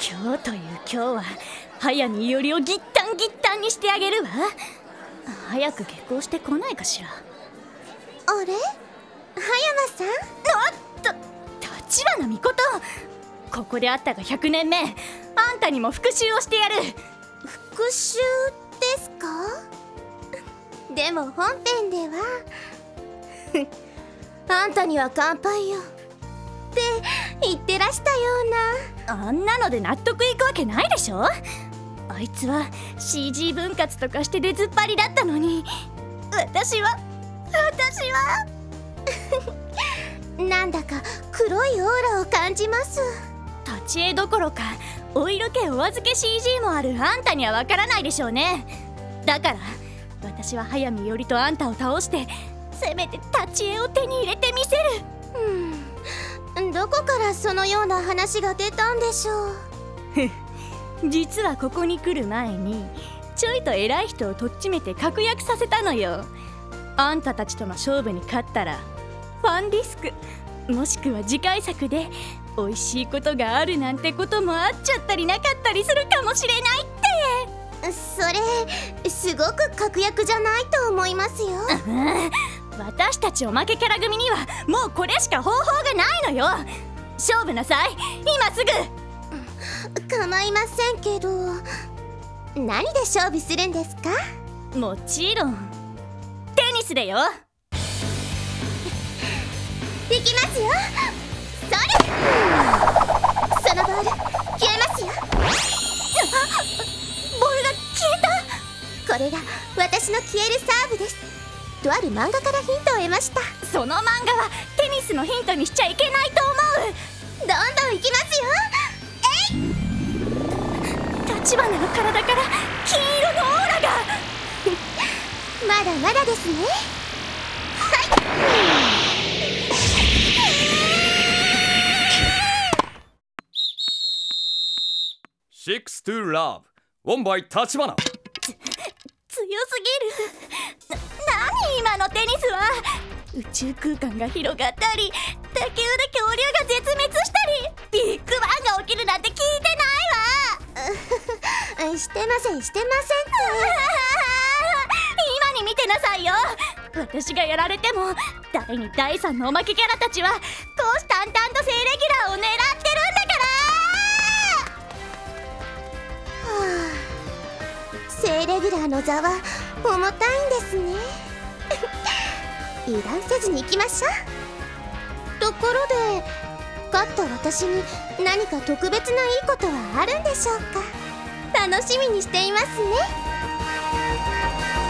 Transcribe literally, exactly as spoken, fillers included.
今日という今日は早見伊織をぎったんぎったんにしてあげるわ。早く下校してこないかしら。 あれ、葉山さん。 おっと、立花美琴、ここであったがひゃくねんめ、あんたにも復讐をしてやる。 復讐ですか？でも本編ではあんたには乾杯よって言ってらしたような。 あんなので納得いくわけないでしょ。あいつは シージー 分割とかして出ずっぱりだったのに、私は私はなんだか黒いオーラを感じます。 立ち絵どころかお色気お預け シージー もあるあんたにはわからないでしょうね。だから私は早見伊織とあんたを倒してせめて立ち絵を手に入れてみせる。 うん、どこからそのような話が出たんでしょう実はここに来る前にちょいと偉い人をとっちめて確約させたのよ。あんたたちとの勝負に勝ったらファンディスクもしくは次回作で美味しいことがあるなんてこともあっちゃったりなかったりするかもしれないって。それすごく確約じゃないと思いますよ。 私たちおまけキャラ組にはもうこれしか方法がないのよ。勝負なさい、今すぐ。構いませんけど、何で勝負するんですか？ もちろんテニスでよ。 いきますよ。それ、そのボール消えますよ。 ボールが消えた。 これが私の消えるサーブです。とある漫画からヒントを得ました。 その漫画はテニスのヒントにしちゃいけないと思う。 どんどんいきますよ。 えい！立花の体から金色のオーラがまだまだですね。はい。 シックストゥーラブオンバイ立花。 強すぎる。な、何今のテニスは。宇宙空間が広がったり地球で恐竜が絶滅したりビッグバンが起きるなんて聞いてないわ。してませんしてませんって今に見てなさいよ。私がやられても第二第三のおまけキャラたちは虎視眈々と正レギュラーを狙ってるんだから。 はあ、正レギュラーの座は重たいんですね。油断せずに行きましょう。ところで勝った私に何か特別ないいことはあるんでしょうか？楽しみにしていますね。